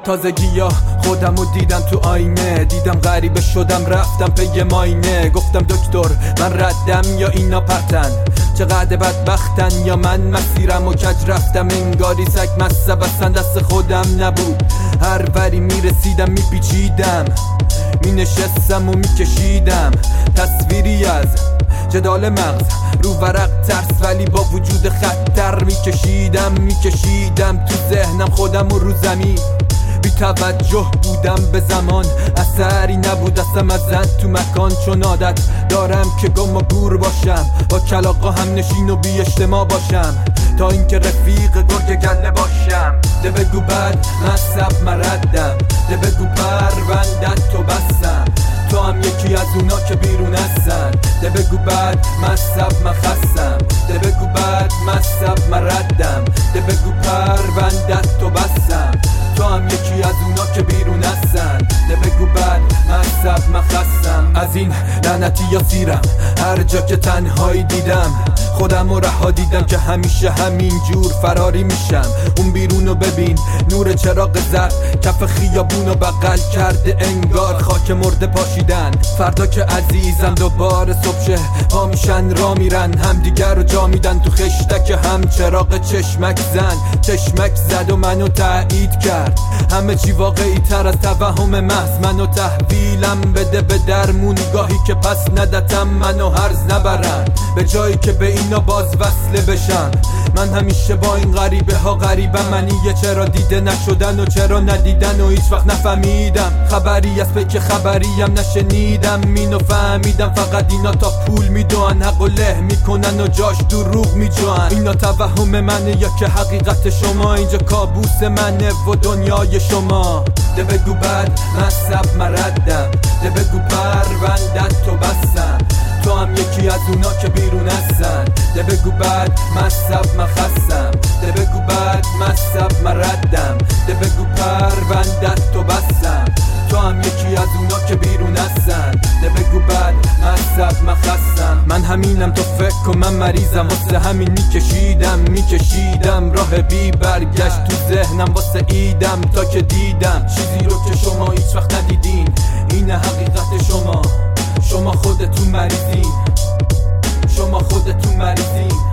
تازگی ها خودمو دیدم تو آینه، دیدم غریبه شدم رفتم پی ماینه. گفتم دکتر من ردم یا اینا پرتن، چقدر بدبختن یا من مسیرم و کج رفتم. انگاری سگ مصب اصلا دست خودم نبود، هر وری میرسیدم میپیچیدم، مینشستم و میکشیدم تصویری از جدال مغز رو ورق ترس، ولی با وجود خطر میکشیدم تو ذهنم خودم و رو زمین. بی توجه بودم به زمان، اثری نبود اصلا ازن تو مکان، چون عادت دارم که گم و گور باشم، با کلاغا هم نشین و بی اجتماع باشم، تا اینکه رفیق گرگ گله باشم. ده بگو بد مصب مردم، ده بگو پروندت تو بستم، تو هم یکی از اونا که بیرون هستن. ده بگو بد مصب مخستم، ده بگو بد مصب مردم، ده بگو پروندت تو بستم، تو هم یکی از اونا که بیرون هستن. ده بگو بد مصب مخستم. از این لعنتی یا سیرم هر جا که تنهایی دیدم، خودم و رها دیدم که همیشه همین جور فراری میشم. اون بیرونو ببین، نور چراغ زرد کف خیابونو بغل کرده، انگار خاک مرده پاشیدن. فردا که عزیزم دوباره صبح شه پا میشن را میرن، همدیگر رو جا میدن تو خشتک هم. چراغ چشمک زد و منو تایید کرد، همه چی واقعی تر از توهم محض. منو تحویلم بده به درمونی گاهی که پس ندتم منو هرز نبرن، به جایی که به اینا باز وصله بشن. من همیشه با این غریبه ها غریبم، منیه چرا دیده نشدن و چرا ندیدن و هیچ وقت نفهمیدم. خبری از پیک خبریم نشنیدم، اینو فهمیدم فقط اینا تا پول میدوان، حق و له میکنن و جاش دروغ میجوان. اینا توهم منه یا که حقیقت شما؟ اینجا کابوس منه و دنیای شما. ده بگو بد مصب مردم، ده بگو پروندت تو بستم، تو هم یکی از اونا که بیرون هستن. ده بگو بد مصب مخستم، ده بگو بد مصب مردم، ده بگو پروندت تو بستم، تو هم یکی از اونا که بیرون هستن. ده بگو بد مصب مخستم. من همینم تو فکر کن من مریضم، واسه همین میکشیدم راه بی برگشت تو ذهنم واسه ایدم، تا که دیدم چیزی رو که شما هیچ وقت ندیدین. اینه حقیقت شما خودتون مریضین، شما خودتون مریضین.